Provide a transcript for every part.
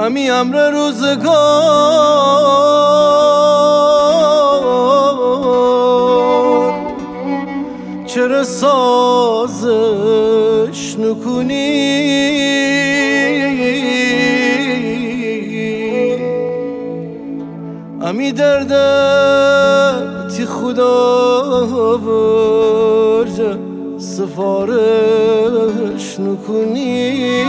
امی امر روزگار چرا سازش نکنی امی دردتی خدا برجه سفارش نکنی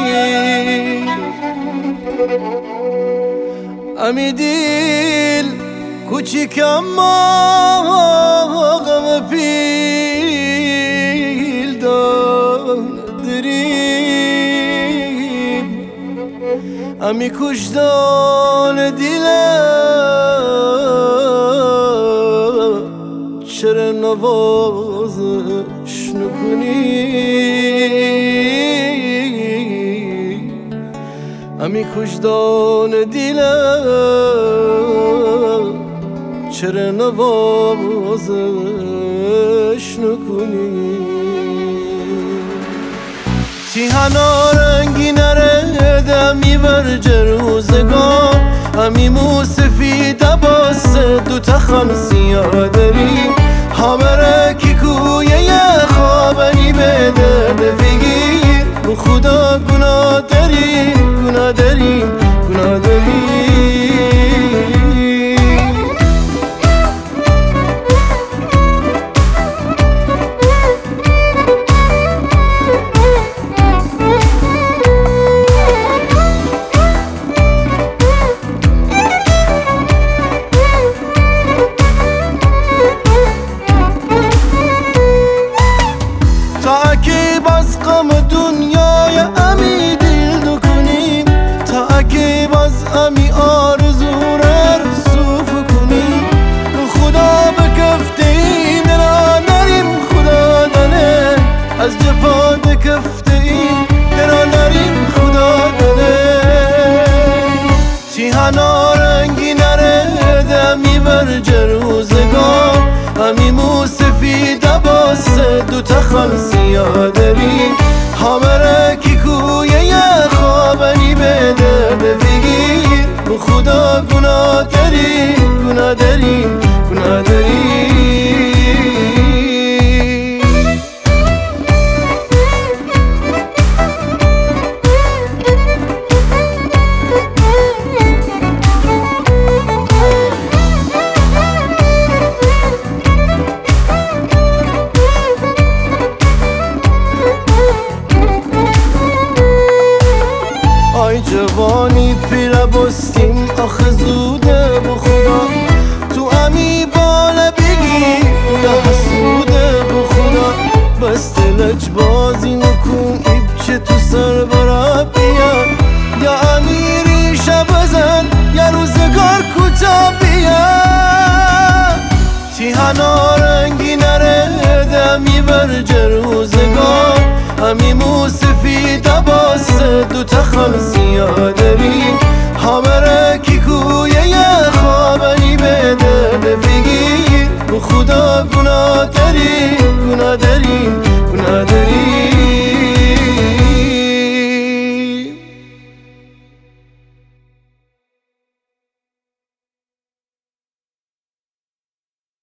امی دیل کوچیک اما غم پیل داریم امی کشدان دیلم چرا نوازش نکنی امی کشدان دیلم چرا نوازش نکنی تیهانا رنگی نرده امی ورج روزگار امی موسفید باسه دوتا خمسیه داریم همه کی کویه یه خوابنی به درد فگیر رو خدا گناه داریم گناه داریم گناه داریم باز غم دنیای امی دل دکنیم تا که باز امی آرزو رسوف کنیم خدا بکفتیم درا نریم خدا دانه از جفا بکفتیم درا نریم خدا دانه تیهانا رنگی نرده امی ورج روزگار امی موسفید باسه دوتا خمسیه داریم همه کی کویه یه خوابنی به درد فگیر به خدا گناه داریم گناه داریم گناه داریم جوانی پیره بستیم آخه زوده به خدا تو امی بالا بگی یا حسوده به خدا بس دلج بازی نکن ایب چه تو سر برا بیا یا امی ریشه بزن یا روزگار کجا بیا تیهانا رنگی نرده امی ورج روزگار امی موسفید باسه دوتا خمسیه داریم همه کی کویه یه خوابنی به درد فگیر به خدا گناه داریم